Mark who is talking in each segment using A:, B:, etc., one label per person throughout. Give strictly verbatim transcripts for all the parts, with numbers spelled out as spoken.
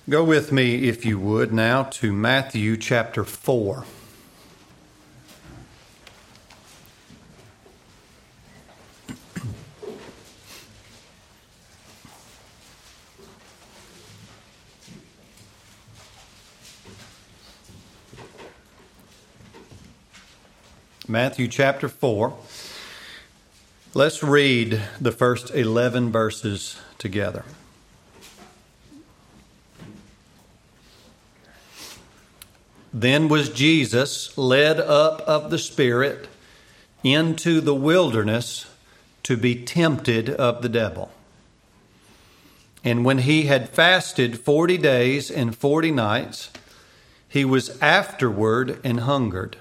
A: Go with me, if you would, now to Matthew chapter four. Matthew chapter four. Let's read the first eleven verses together. Then was Jesus led up of the Spirit into the wilderness to be tempted of the devil. And when he had fasted forty days and forty nights, he was afterward and hungered.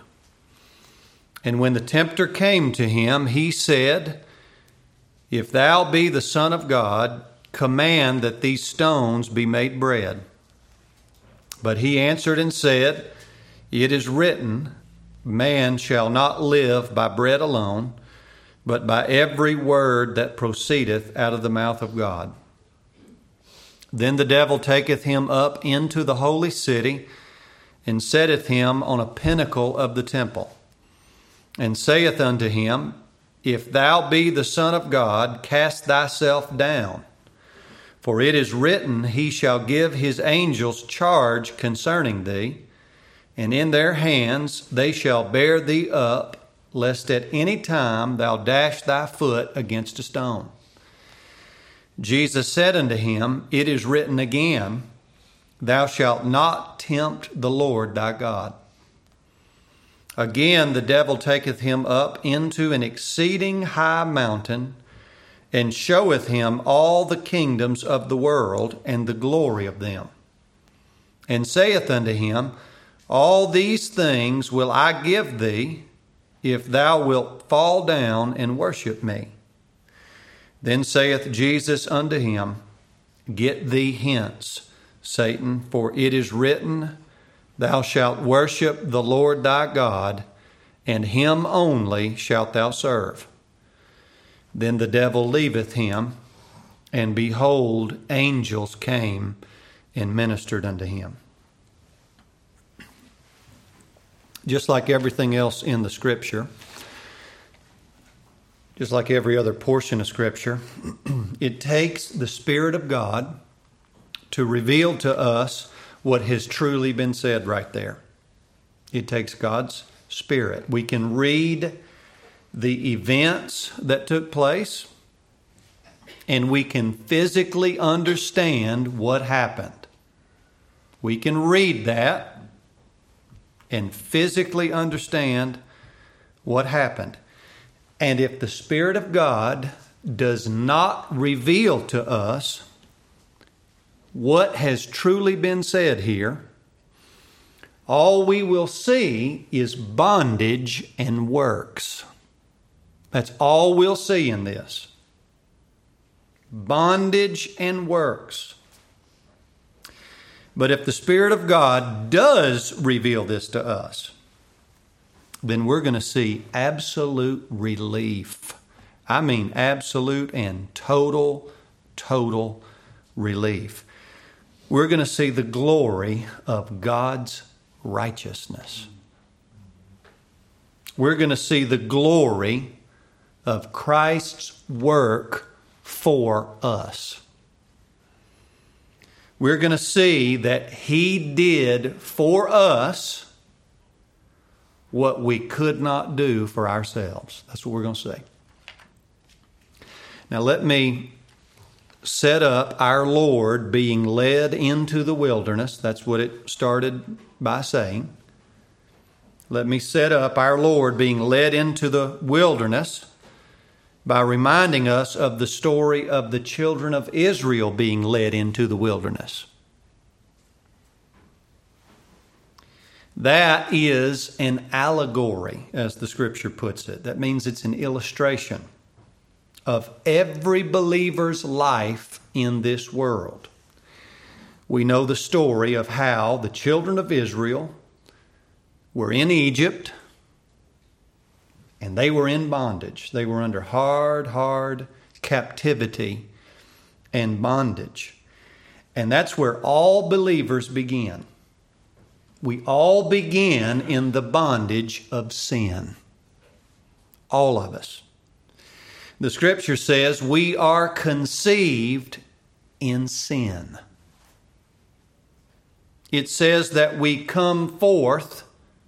A: And when the tempter came to him, he said, If thou be the Son of God, command that these stones be made bread. But he answered and said, It is written, Man shall not live by bread alone, but by every word that proceedeth out of the mouth of God. Then the devil taketh him up into the holy city, and setteth him on a pinnacle of the temple, and saith unto him, If thou be the Son of God, cast thyself down. For it is written, He shall give his angels charge concerning thee, and in their hands they shall bear thee up, lest at any time thou dash thy foot against a stone. Jesus said unto him, It is written again, Thou shalt not tempt the Lord thy God. Again the devil taketh him up into an exceeding high mountain, and showeth him all the kingdoms of the world and the glory of them, and saith unto him, All these things will I give thee, if thou wilt fall down and worship me. Then saith Jesus unto him, Get thee hence, Satan, for it is written, Thou shalt worship the Lord thy God, and him only shalt thou serve. Then the devil leaveth him, and behold, angels came and ministered unto him. Just like everything else in the Scripture, just like every other portion of Scripture, it takes the Spirit of God to reveal to us what has truly been said right there. It takes God's Spirit. We can read the events that took place, and we can physically understand what happened. We can read that and physically understand what happened. And if the Spirit of God does not reveal to us what has truly been said here, all we will see is bondage and works. That's all we'll see in this. Bondage and works. But if the Spirit of God does reveal this to us, then we're going to see absolute relief. I mean absolute and total, total relief. We're going to see the glory of God's righteousness. We're going to see the glory of Christ's work for us. We're going to see that He did for us what we could not do for ourselves. That's what we're going to see. Now let me set up our Lord being led into the wilderness. That's what it started by saying. Let me set up our Lord being led into the wilderness by reminding us of the story of the children of Israel being led into the wilderness. That is an allegory, as the Scripture puts it. That means it's an illustration of every believer's life in this world. We know the story of how the children of Israel were in Egypt, and they were in bondage. They were under hard, hard captivity and bondage. And that's where all believers begin. We all begin in the bondage of sin. All of us. The Scripture says we are conceived in sin. It says that we come forth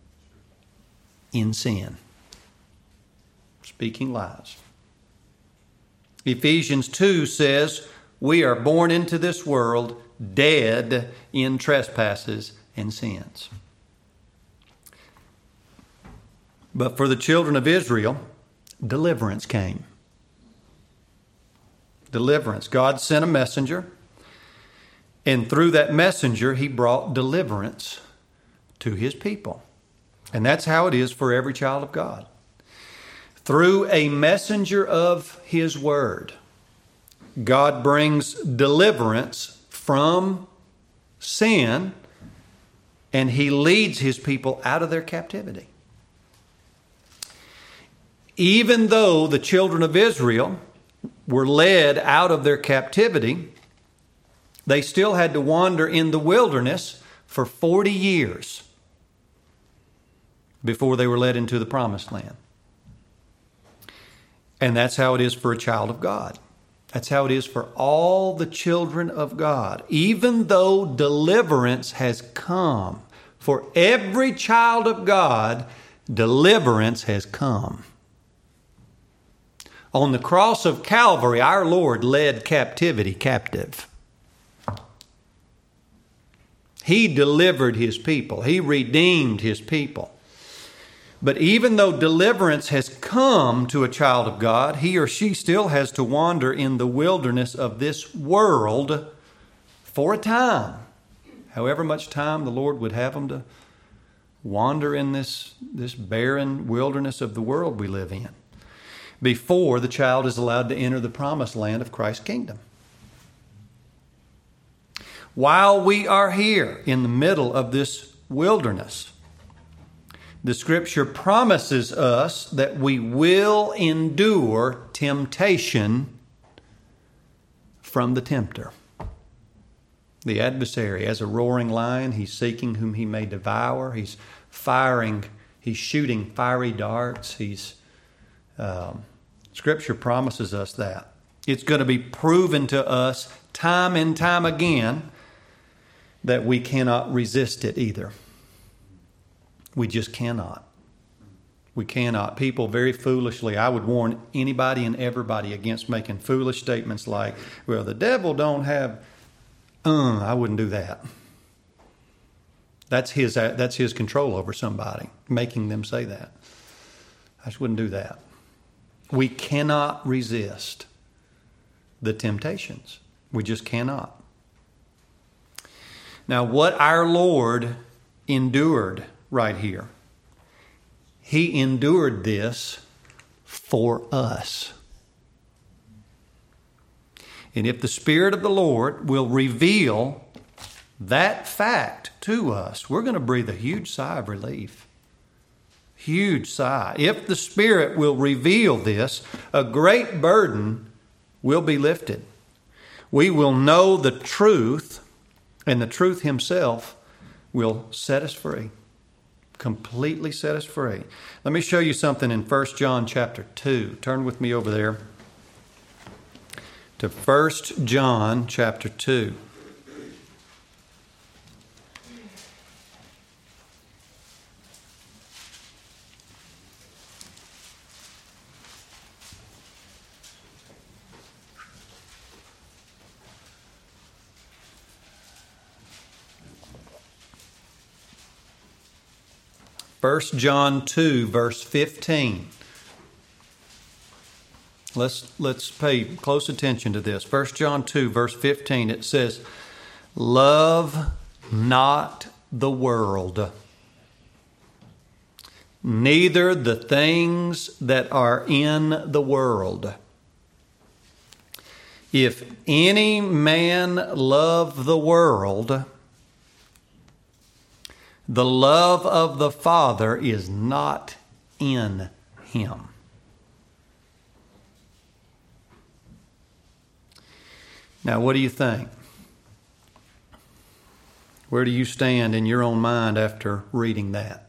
A: in sin. Speaking lies. Ephesians two says we are born into this world dead in trespasses and sins. But for the children of Israel, deliverance came. Deliverance. God sent a messenger, and through that messenger, He brought deliverance to His people. And that's how it is for every child of God. Through a messenger of His Word, God brings deliverance from sin, and He leads His people out of their captivity. Even though the children of Israel were led out of their captivity, they still had to wander in the wilderness for forty years before they were led into the promised land. And that's how it is for a child of God. That's how it is for all the children of God. Even though deliverance has come, for every child of God, deliverance has come. On the cross of Calvary, our Lord led captivity captive. He delivered His people. He redeemed His people. But even though deliverance has come to a child of God, he or she still has to wander in the wilderness of this world for a time. However much time the Lord would have them to wander in this, this barren wilderness of the world we live in, before the child is allowed to enter the promised land of Christ's kingdom. While we are here in the middle of this wilderness, the Scripture promises us that we will endure temptation from the tempter. The adversary, as a roaring lion, he's seeking whom he may devour. He's firing, he's shooting fiery darts. He's um, Scripture promises us that. It's going to be proven to us time and time again that we cannot resist it either. We just cannot. We cannot. People very foolishly, I would warn anybody and everybody against making foolish statements like, well, the devil don't have, uh, I wouldn't do that. That's his, that's his control over somebody, making them say that. I just wouldn't do that. We cannot resist the temptations. We just cannot. Now, what our Lord endured right here, He endured this for us. And if the Spirit of the Lord will reveal that fact to us, we're going to breathe a huge sigh of relief. Huge sigh. If the Spirit will reveal this, a great burden will be lifted. We will know the truth, and the truth Himself will set us free. Completely set us free. Let me show you something in First John chapter two. Turn with me over there to First John chapter two. First John two, verse fifteen. Let's, let's pay close attention to this. First John two, verse fifteen, it says, love not the world, neither the things that are in the world. If any man love the world, the love of the Father is not in him. Now, what do you think? Where do you stand in your own mind after reading that?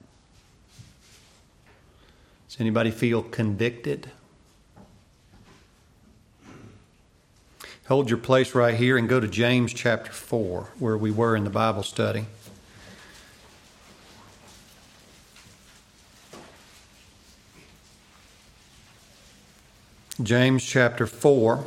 A: Does anybody feel convicted? Hold your place right here and go to James chapter four, where we were in the Bible study. James chapter four.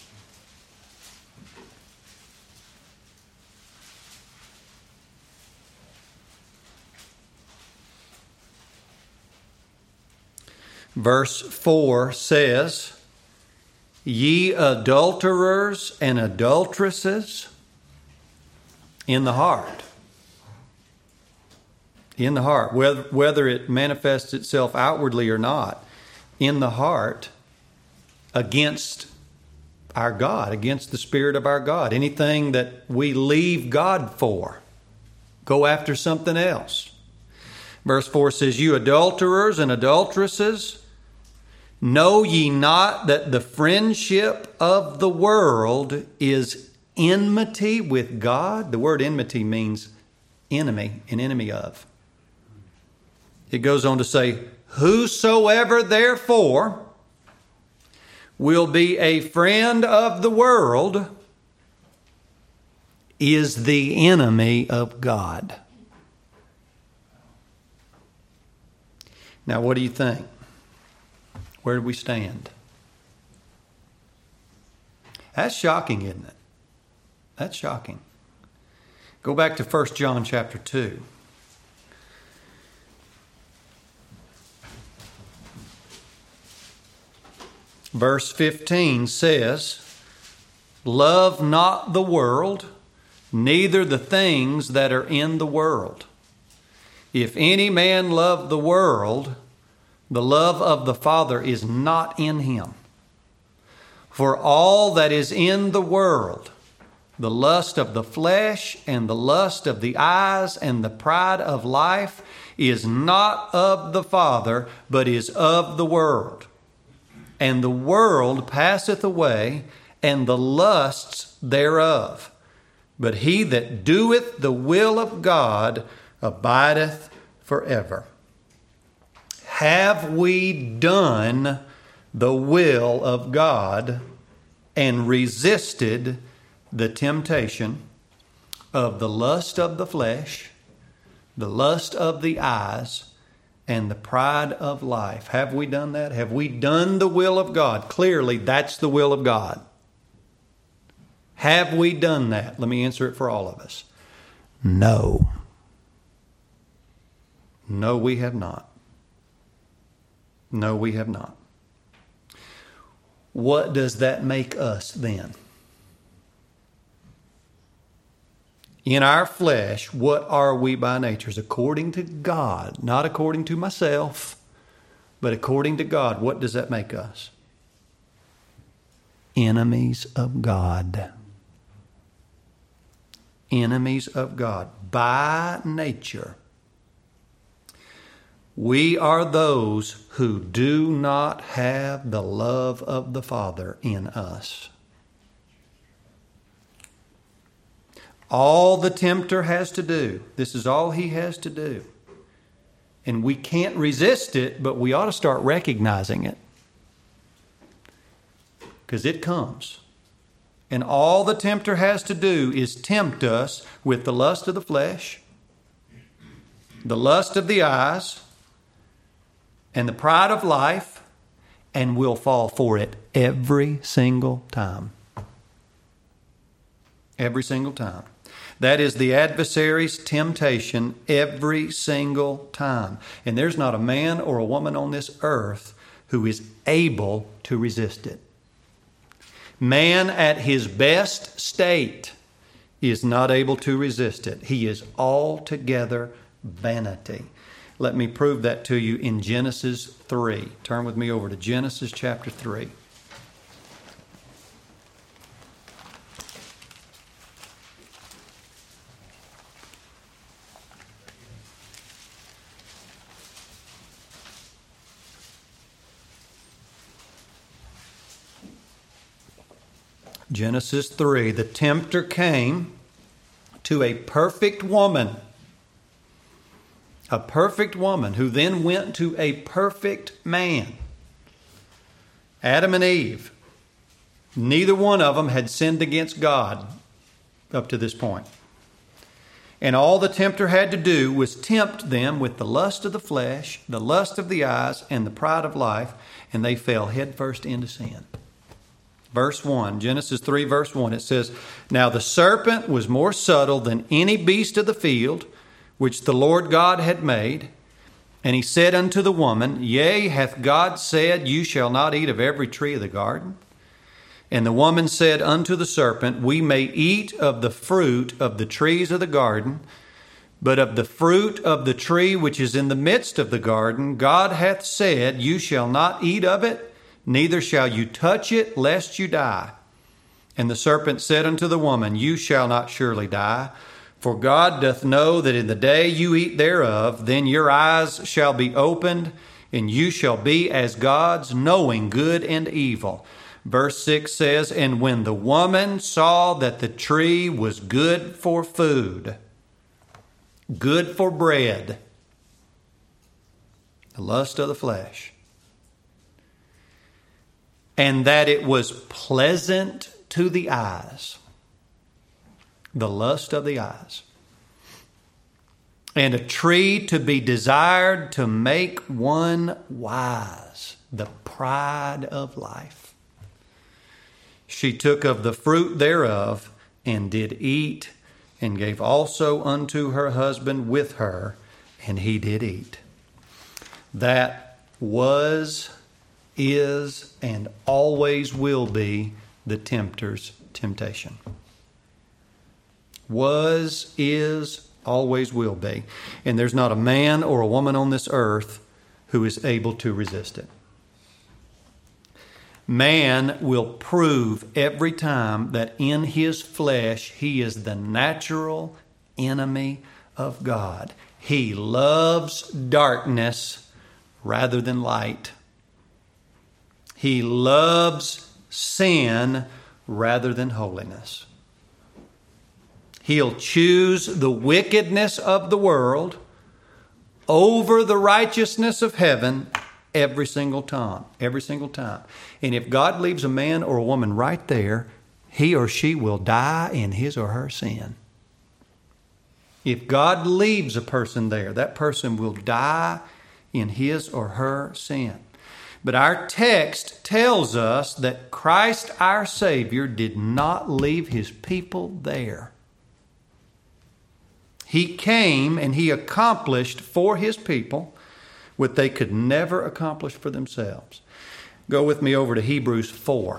A: Verse four says, "Ye adulterers and adulteresses, in the heart." In the heart, whether, whether it manifests itself outwardly or not, in the heart, against our God, against the Spirit of our God. Anything that we leave God for, go after something else. Verse four says, "You adulterers and adulteresses, know ye not that the friendship of the world is enmity with God?" The word enmity means enemy, an enemy of. It goes on to say, "Whosoever therefore will be a friend of the world is the enemy of God." Now, what do you think? Where do we stand? That's shocking, isn't it? That's shocking. Go back to First John chapter two. Verse fifteen says, "Love not the world, neither the things that are in the world. If any man love the world, the love of the Father is not in him. For all that is in the world, the lust of the flesh and the lust of the eyes and the pride of life, is not of the Father, but is of the world. And the world passeth away, and the lusts thereof. But he that doeth the will of God abideth forever." Have we done the will of God and resisted the temptation of the lust of the flesh, the lust of the eyes, and the pride of life? Have we done that? Have we done the will of God? Clearly, that's the will of God. Have we done that? Let me answer it for all of us. No. No, we have not. No, we have not. What does that make us then? In our flesh, what are we by nature? According to God, not according to myself, but according to God, what does that make us? Enemies of God. Enemies of God. By nature, we are those who do not have the love of the Father in us. All the tempter has to do, this is all he has to do. And we can't resist it, but we ought to start recognizing it. Because it comes. And all the tempter has to do is tempt us with the lust of the flesh, the lust of the eyes, and the pride of life, and we'll fall for it every single time. Every single time. That is the adversary's temptation every single time. And there's not a man or a woman on this earth who is able to resist it. Man at his best state is not able to resist it. He is altogether vanity. Let me prove that to you in Genesis three. Turn with me over to Genesis chapter three. Genesis three, the tempter came to a perfect woman. A perfect woman who then went to a perfect man. Adam and Eve, neither one of them had sinned against God up to this point. And all the tempter had to do was tempt them with the lust of the flesh, the lust of the eyes, and the pride of life, and they fell headfirst into sin. Verse one, Genesis three, verse one, it says, Now the serpent was more subtle than any beast of the field, which the Lord God had made. And he said unto the woman, Yea, hath God said, You shall not eat of every tree of the garden? And the woman said unto the serpent, We may eat of the fruit of the trees of the garden, but of the fruit of the tree which is in the midst of the garden, God hath said, You shall not eat of it, neither shall you touch it, lest you die. And the serpent said unto the woman, You shall not surely die, for God doth know that in the day you eat thereof, then your eyes shall be opened, and you shall be as gods, knowing good and evil. Verse six says, And when the woman saw that the tree was good for food, good for bread, the lust of the flesh, and that it was pleasant to the eyes, the lust of the eyes, and a tree to be desired to make one wise, the pride of life. She took of the fruit thereof, and did eat, and gave also unto her husband with her, and he did eat. That was, is, and always will be the tempter's temptation. Was, is, always will be. And there's not a man or a woman on this earth who is able to resist it. Man will prove every time that in his flesh he is the natural enemy of God. He loves darkness rather than light. He loves sin rather than holiness. He'll choose the wickedness of the world over the righteousness of heaven every single time. Every single time. And if God leaves a man or a woman right there, he or she will die in his or her sin. If God leaves a person there, that person will die in his or her sin. But our text tells us that Christ our Savior did not leave his people there. He came and he accomplished for his people what they could never accomplish for themselves. Go with me over to Hebrews four.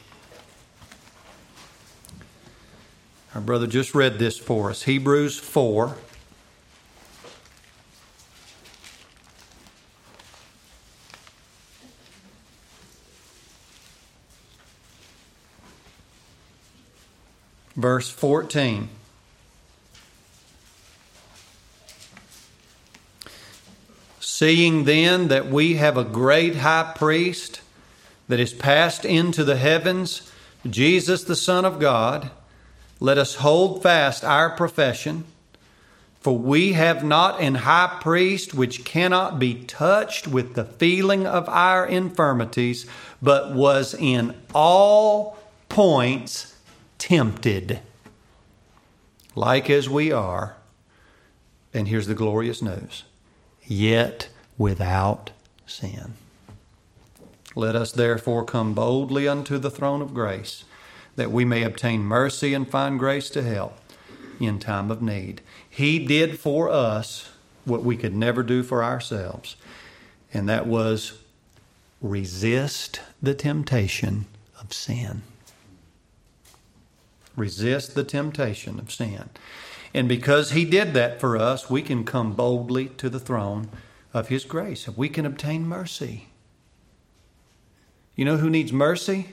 A: Our brother just read this for us. Hebrews four. Verse fourteen. Seeing then that we have a great high priest that is passed into the heavens, Jesus the Son of God, let us hold fast our profession. For we have not an high priest which cannot be touched with the feeling of our infirmities, but was in all points tempted, like as we are. And here's the glorious news. Yet without sin. Let us therefore come boldly unto the throne of grace, that we may obtain mercy and find grace to help in time of need. He did for us what we could never do for ourselves, and that was resist the temptation of sin. Resist the temptation of sin. And because he did that for us, we can come boldly to the throne of his grace. We can obtain mercy. You know who needs mercy?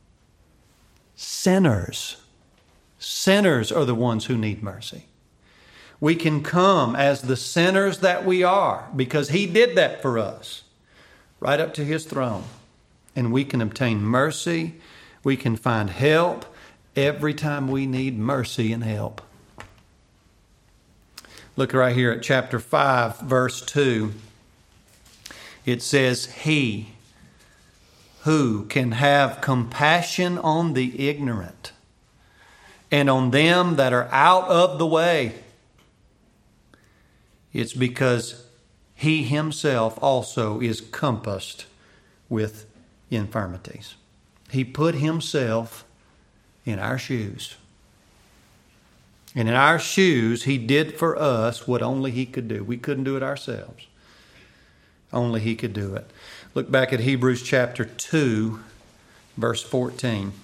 A: Sinners. Sinners are the ones who need mercy. We can come as the sinners that we are because he did that for us, right up to his throne. And we can obtain mercy. We can find help every time we need mercy and help. Look right here at chapter five, verse two. It says, He who can have compassion on the ignorant and on them that are out of the way. It's because He Himself also is compassed with infirmities. He put Himself in our shoes. And in our shoes, He did for us what only He could do. We couldn't do it ourselves. Only He could do it. Look back at Hebrews chapter two, verse fourteen.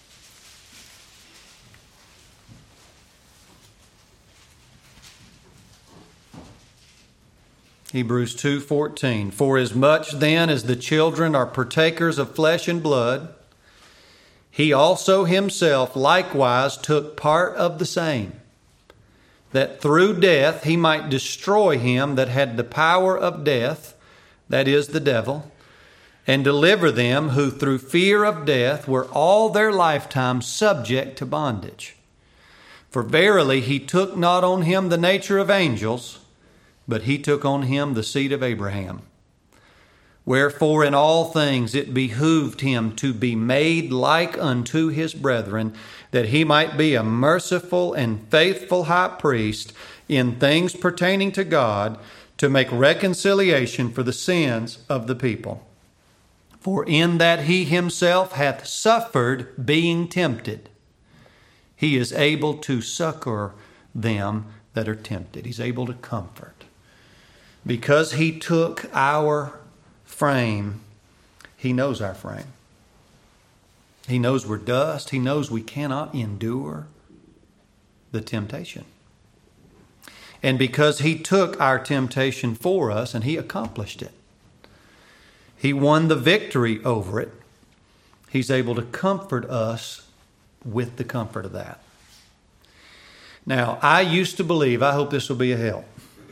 A: Hebrews two fourteen. For as much then as the children are partakers of flesh and blood, He also Himself likewise took part of the same, that through death He might destroy him that had the power of death, that is, the devil, and deliver them who through fear of death were all their lifetime subject to bondage. For verily He took not on Him the nature of angels, but He took on Him the seed of Abraham. Wherefore in all things it behooved Him to be made like unto His brethren, that He might be a merciful and faithful high priest in things pertaining to God, to make reconciliation for the sins of the people. For in that He Himself hath suffered being tempted, He is able to succor them that are tempted. He's able to comfort. Because He took our frame, He knows our frame. He knows we're dust. He knows we cannot endure the temptation. And because He took our temptation for us and He accomplished it, He won the victory over it, He's able to comfort us with the comfort of that. Now, I used to believe, I hope this will be a help.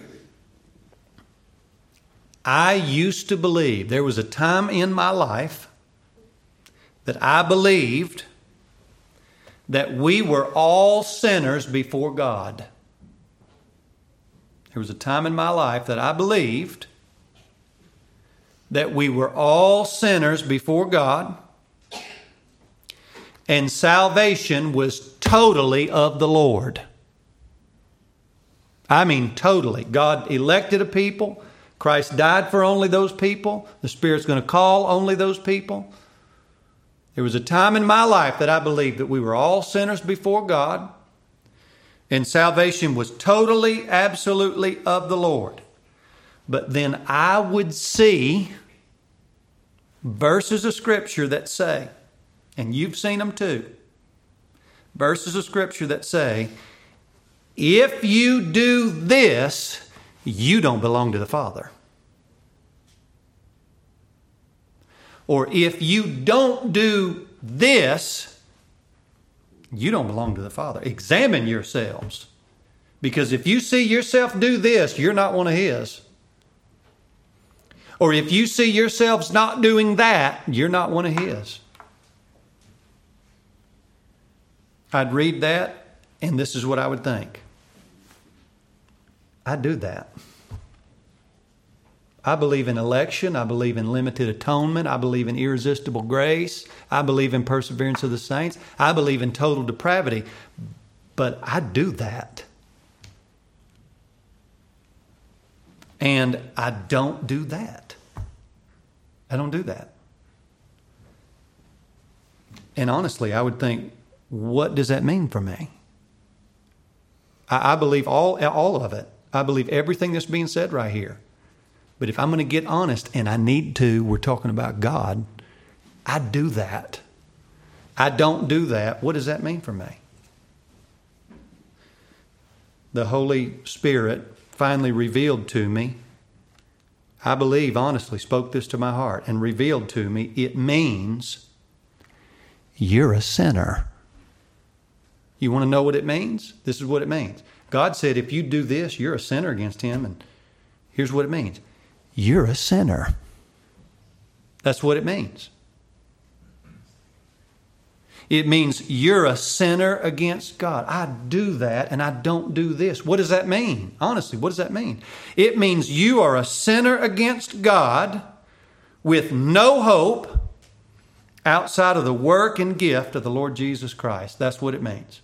A: I used to believe, there was a time in my life that I believed that we were all sinners before God. There was a time in my life that I believed that we were all sinners before God, and salvation was totally of the Lord. I mean totally. God elected a people. Christ died for only those people. The Spirit's going to call only those people. There was a time in my life that I believed that we were all sinners before God, and salvation was totally, absolutely of the Lord. But then I would see verses of Scripture that say, and you've seen them too, verses of Scripture that say, if you do this, you don't belong to the Father. Or if you don't do this, you don't belong to the Father. Examine yourselves. Because if you see yourself do this, you're not one of His. Or if you see yourselves not doing that, you're not one of His. I'd read that, and this is what I would think. I do that. I believe in election. I believe in limited atonement. I believe in irresistible grace. I believe in perseverance of the saints. I believe in total depravity. But I do that. And I don't do that. I don't do that. And honestly, I would think, what does that mean for me? I, I believe all, all of it. I believe everything that's being said right here. But if I'm going to get honest, and I need to, we're talking about God, I do that. I don't do that. What does that mean for me? The Holy Spirit finally revealed to me, I believe, honestly, spoke this to my heart and revealed to me, it means you're a sinner. You want to know what it means? This is what it means. God said, if you do this, you're a sinner against Him. And here's what it means. You're a sinner. That's what it means. It means you're a sinner against God. I do that and I don't do this. What does that mean? Honestly, what does that mean? It means you are a sinner against God with no hope outside of the work and gift of the Lord Jesus Christ. That's what it means.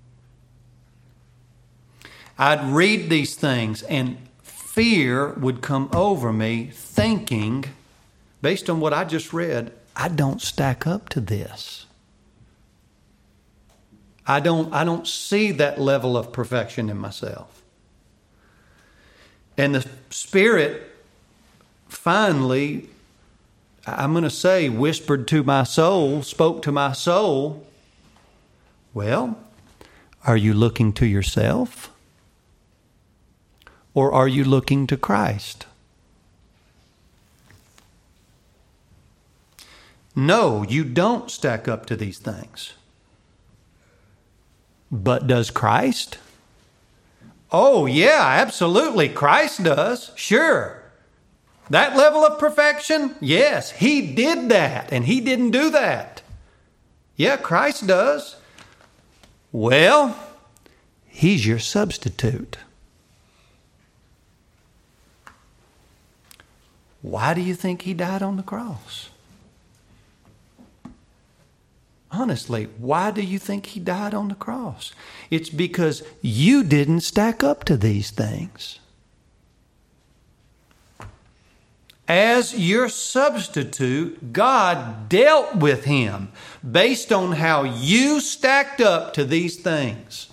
A: I'd read these things and fear would come over me thinking, based on what I just read, I don't stack up to this. I don't, I don't see that level of perfection in myself. And the Spirit finally, I'm going to say, whispered to my soul, spoke to my soul, well, are you looking to yourself? Or are you looking to Christ? No, you don't stack up to these things. But does Christ? Oh, yeah, absolutely. Christ does. Sure. That level of perfection? Yes, He did that, and He didn't do that. Yeah, Christ does. Well, He's your substitute. Why do you think He died on the cross? Honestly, why do you think He died on the cross? It's because you didn't stack up to these things. As your substitute, God dealt with Him based on how you stacked up to these things.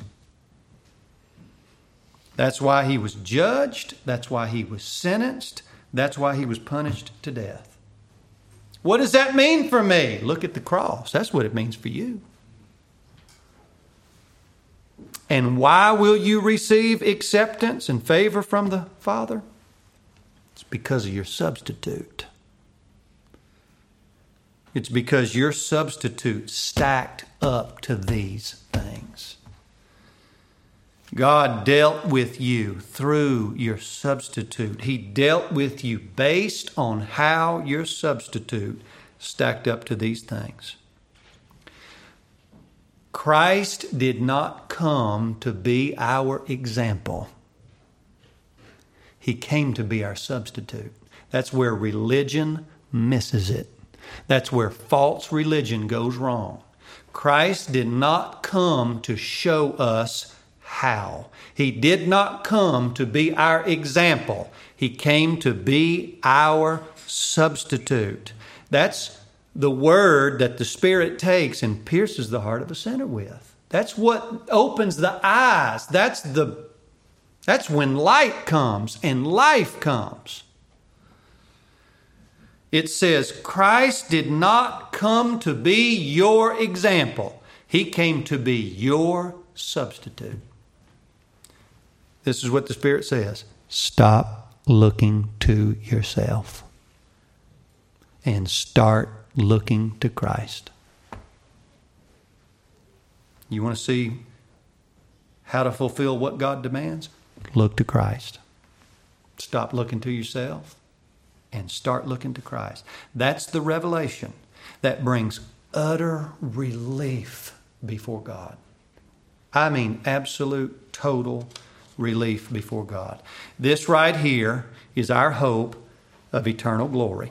A: That's why He was judged. That's why He was sentenced. That's why He was punished to death. What does that mean for me? Look at the cross. That's what it means for you. And why will you receive acceptance and favor from the Father? It's because of your substitute. It's because your substitute stacked up to these things. God dealt with you through your substitute. He dealt with you based on how your substitute stacked up to these things. Christ did not come to be our example. He came to be our substitute. That's where religion misses it. That's where false religion goes wrong. Christ did not come to show us how. He did not come to be our example. He came to be our substitute. That's the word that the Spirit takes and pierces the heart of a sinner with. That's what opens the eyes. That's the that's when light comes and life comes. It says, Christ did not come to be your example. He came to be your substitute. This is what the Spirit says. Stop looking to yourself and start looking to Christ. You want to see how to fulfill what God demands? Look to Christ. Stop looking to yourself and start looking to Christ. That's the revelation that brings utter relief before God. I mean absolute, total relief before God. This right here is our hope of eternal glory.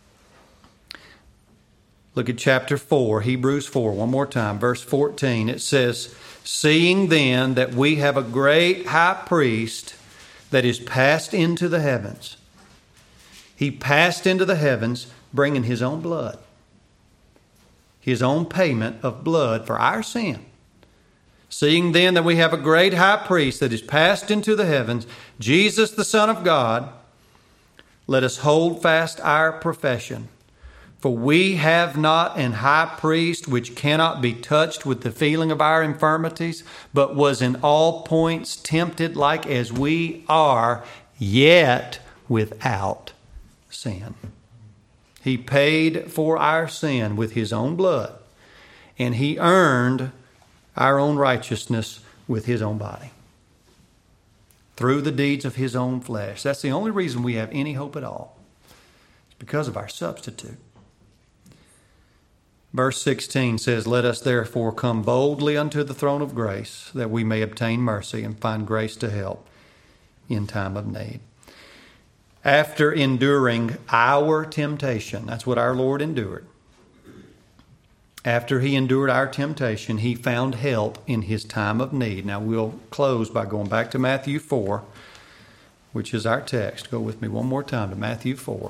A: Look at chapter four, Hebrews four, one more time, verse fourteen. It says, seeing then that we have a great high priest that is passed into the heavens. He passed into the heavens bringing His own blood. His own payment of blood for our sin. Seeing then that we have a great high priest that is passed into the heavens, Jesus the Son of God, let us hold fast our profession. For we have not an high priest which cannot be touched with the feeling of our infirmities, but was in all points tempted like as we are, yet without sin. He paid for our sin with His own blood, and He earned our own righteousness with His own body through the deeds of His own flesh. That's the only reason we have any hope at all. It's because of our substitute. Verse sixteen says, "Let us therefore come boldly unto the throne of grace, that we may obtain mercy and find grace to help in time of need." After enduring our temptation, that's what our Lord endured. After he endured our temptation, he found help in his time of need. Now we'll close by going back to Matthew four, which is our text. Go with me one more time to Matthew four.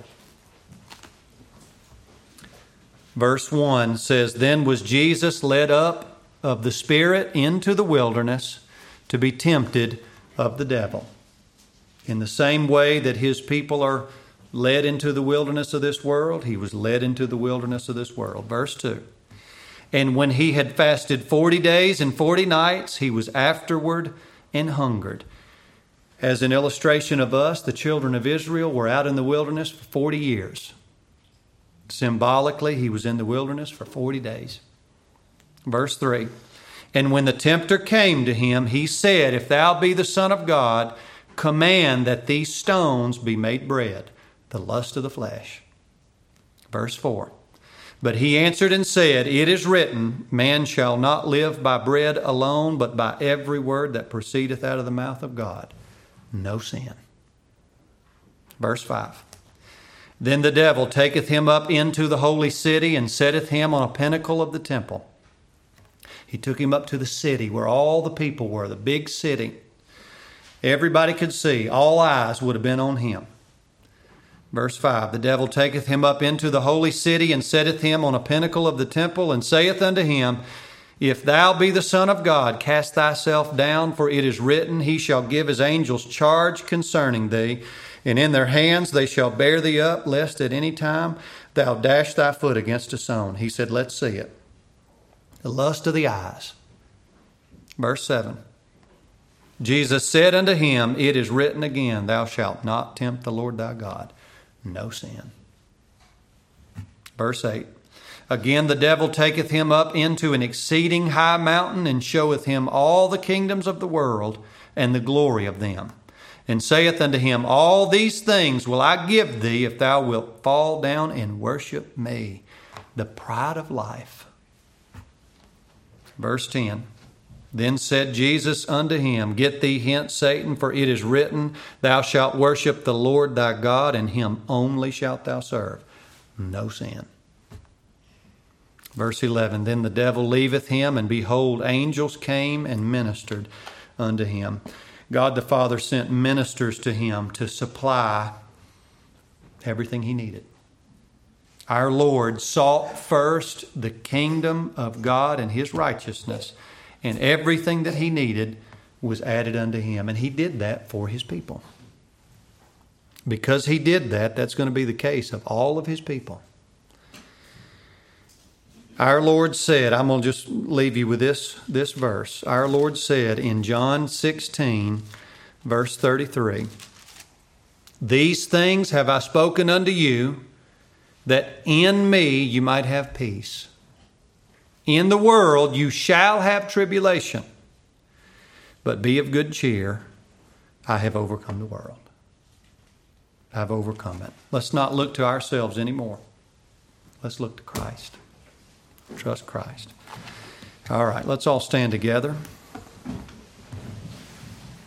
A: Verse one says, "Then was Jesus led up of the Spirit into the wilderness to be tempted of the devil." In the same way that his people are led into the wilderness of this world, he was led into the wilderness of this world. Verse two, "And when he had fasted forty days and forty nights, he was afterward and hungered." As an illustration of us, the children of Israel were out in the wilderness for forty years. Symbolically, he was in the wilderness for forty days. Verse three, "And when the tempter came to him, he said, If thou be the Son of God, command that these stones be made bread," the lust of the flesh. Verse four, "But he answered and said, It is written, Man shall not live by bread alone, but by every word that proceedeth out of the mouth of God." No sin. Verse five, "Then the devil taketh him up into the holy city, and setteth him on a pinnacle of the temple." He took him up to the city where all the people were, the big city. Everybody could see. All eyes would have been on him. Verse five, "The devil taketh him up into the holy city, and setteth him on a pinnacle of the temple, and saith unto him, If thou be the Son of God, cast thyself down, for it is written, He shall give his angels charge concerning thee, and in their hands they shall bear thee up, lest at any time thou dash thy foot against a stone." He said, let's see it. The lust of the eyes. Verse seven, "Jesus said unto him, It is written again, Thou shalt not tempt the Lord thy God." No sin. Verse eight, "Again the devil taketh him up into an exceeding high mountain, and showeth him all the kingdoms of the world and the glory of them, and saith unto him, All these things will I give thee, if thou wilt fall down and worship me." The pride of life. Verse ten, "Then said Jesus unto him, Get thee hence, Satan, for it is written, Thou shalt worship the Lord thy God, and him only shalt thou serve." No sin. Verse eleven, "Then the devil leaveth him, and behold, angels came and ministered unto him." God the Father sent ministers to him to supply everything he needed. Our Lord sought first the kingdom of God and his righteousness, and everything that he needed was added unto him. And he did that for his people. Because he did that, that's going to be the case of all of his people. Our Lord said, I'm going to just leave you with this, this verse. Our Lord said in John sixteen, verse thirty-three, "These things have I spoken unto you, that in me you might have peace. In the world you shall have tribulation, but be of good cheer. I have overcome the world." I've overcome it. Let's not look to ourselves anymore. Let's look to Christ. Trust Christ. All right, let's all stand together.